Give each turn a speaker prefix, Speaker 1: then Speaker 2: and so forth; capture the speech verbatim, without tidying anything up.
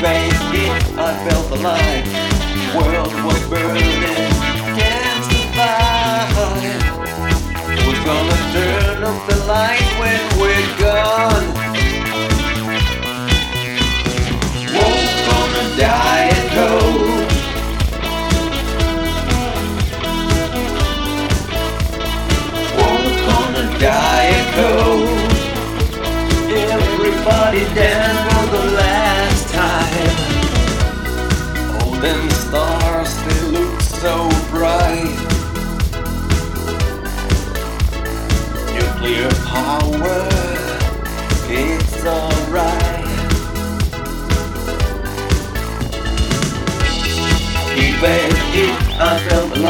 Speaker 1: faced it, I felt alive. World was burning, can't survive. We're gonna turn off the light when we're gone. Won't gonna die at cold. Won't gonna die at cold. Everybody dance for the last time. Oh, them stars, they look so bright. Nuclear power, it's alright. He felt it, I felt